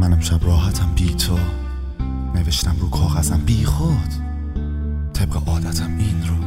منم شب راحتم بی تو، نوشتم رو کاغذم بی خود طبق عادتم این رو.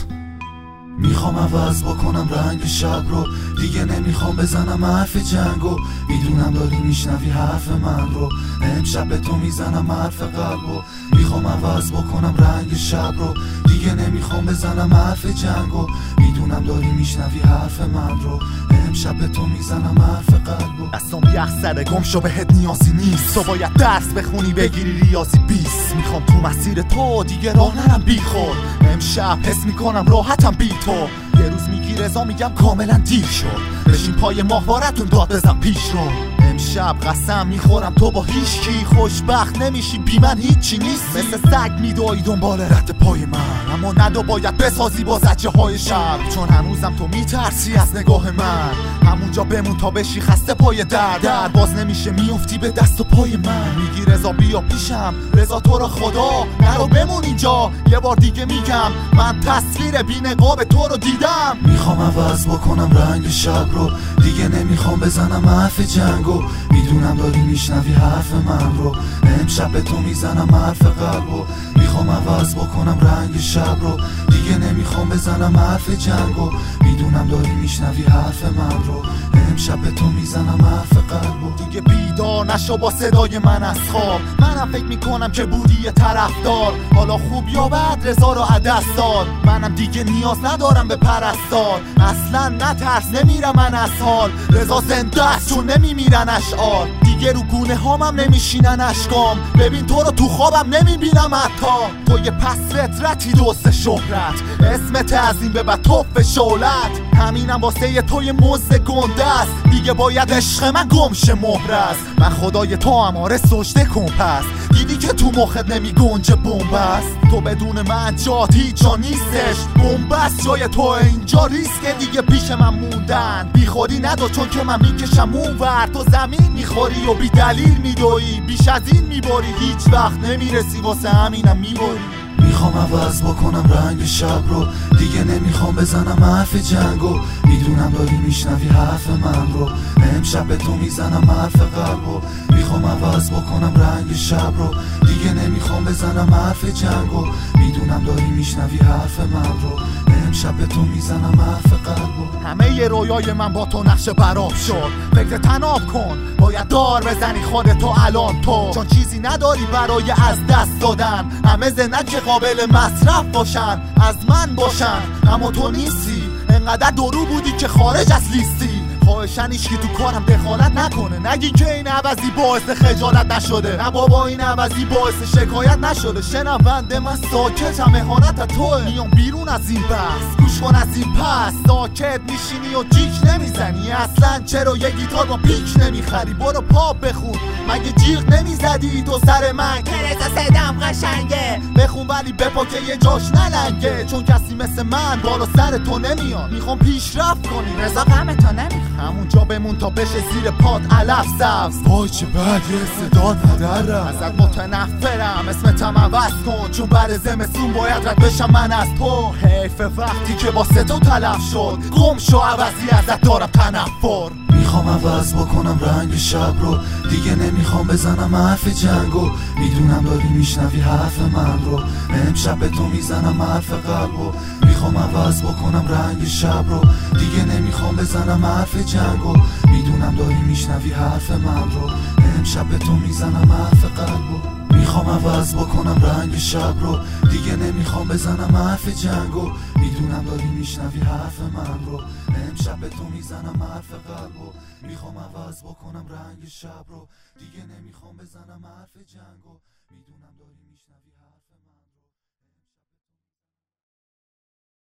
میخوام عوض بکنم رنگ شب رو، دیگه نمیخوام بزنم حرف جنگو. میدونم داری میشنوی حرف من رو، امشب به تو میزنم حرف قلبو. میخوام عوض بکنم رنگ شب رو، دیگه نمیخوام بزنم حرف جنگو. میدونم داری میشنوی حرف من رو، امشب به تو میزنم حرف قلبو. دستم یخ زده گم شو بهت نیازی نیست، تو باید درس بخونی بگیری ریاضی 20. میخوام تو مسیر تو دیگه راه نرم بی خود، امشب حس میکنم راحتم بی تو. یه روز میگی رضا میگم کاملا دیر شد، بشین پای ماهوارتون داد بزن پیش رو. امشب قسم میخورم تو با هیچ کی خوشبخت نمیشی، بی من هیچی نیستی. مثل سگ میدوی دنبال رد پای من، اما ندو باید بسازی با زجه های شب. چون هنوزم تو میترسی از نگاه من، همونجا بمون تا بشی خسته پای در باز نمیشه میفتی به دست و پای من. میگی رضا بیا پیشم، رضا تو رو خدا نرو بمون اینجا. یه بار دیگه میگم من تصویر بی نقاب تو رو دیدم. میخوام عوض بکنم رنگ شب رو، دیگه نمیخوام بزنم حرف جنگو. میدونم داری میشنوی حرف من رو، امشب به تو میزنم حرف قلبو. میخوام عوض بکنم رنگ شب رو، دیگه نمیخوام بزنم حرف جنگو. میدونم داری میشنوی حرف من رو، امشب به تو میزنم حرف قلبو. دیگه بیدار نشو با صدای من از خواب، منم فکر میکنم که بودی یه طرفدار. حالا خوب یا بد رضا رو عدس داد، منم دیگه نیاز ندارم به پرستار. اصلا نترس نمیرم من از حال، رضا زنده است چون نمیمیرن اشعار. دیگه رو گونه هامم نمیشینن اشکام، ببین تو رو تو خوابم نمیبینم حتی. تو یه پس فطرتی دوست شهرت، اسمت از این به بعد توف شولت. همینم واسه یه توی مزد گنده است، دیگه باید عشق من گمشه مهر است. من خدای تو هم آره سجده کن پس، دیدی که تو مخت نمی گنجه بمب است. تو بدون من جات هیچ جا نیستش، بمب است جای تو اینجا ریسکه. دیگه پیش من موندن بی خودی ندو، چون که من میکشم اونور تو زمین میخوری و بی دلیل میدوی. بیش از این میباری هیچ وقت نمیرسی، واسه همینم میباری. میخوام عوض بکنم رنگ شب رو، دیگه نمیخوام بزنم حرف جنگو. میدونم داری میشنوی حرف من رو، امشب به تو میزنم حرف قلبو. میخوام عوض بکنم رنگ شب رو، دیگه نمیخوام بزنم حرف جنگو. میدونم داری میشنوی حرف من رو، امشب به تو میزنم حرف قلبو. همه ی رویای من با تو نقش براب شد، فکر تناب کن باید دار بزنی خودتو الان تو. چون چیزی نداری برای از دست دادن، همه زنک که قابل مصرف باشن از من باشن، اما تو نیستی. انقدر درو بودی که خارج از لیستی. خواهشن ایشکی تو کارم دخالت نکنه، نگی که این عوضی باعث خجالت نشده. نه بابا این عوضی باعث شکایت نشده. شنونده من ساکتم، اهانت توه. میام بیرون از این بحث، گوش کن از این پس. ساکت میشینی و جیک نمیزنی، اصلا چرا یه گیتار با پیک نمیخری؟ برو پاپ بخون، مگه جیغ نمیزدی تو سر من که رضا صدام قشنگه؟ بخون ولی بپا که یه جاش نلنگه، چون کسی مثل من بالا سر تو نمیاد. میخوام پیشرفت کنی رضا، غم تو نمیخوام. همونجا بمون تا بشه زیر پات علف سبز. وای چه بد یه صدا ندارم، ازت متنفرم، اسمتم عوض کن، چون بعد زمستون باید رد بشم من از تو. حیف وقتی که با تو تلف شد، گم شو عوضی ازت دارم تنفر. میخوام عوض بکنم رنگ شب رو، دیگه نمیخوام بزنم حرف جنگو. میدونم داری میشنوی حرف من رو، امشب به تو میزنم حرف قلبو. میخوام عوض بکنم رنگ شب رو، دیگه نمیخوام بزنم حرف جنگو. میدونم داری میشنوی حرف من رو، امشب به تو میزنم حرف قلبو. میخوام عوض بکنم رنگ شب رو، دیگه نمیخوام بزنم حرف جنگو. میدونم داری میشنوی حرف من رو، امشب به تو میزنم حرف قلبو. میخوام عوض بکنم رنگ شب رو، دیگه نمیخوام بزنم حرف جنگو. میدونم داری میشنوی حرف من.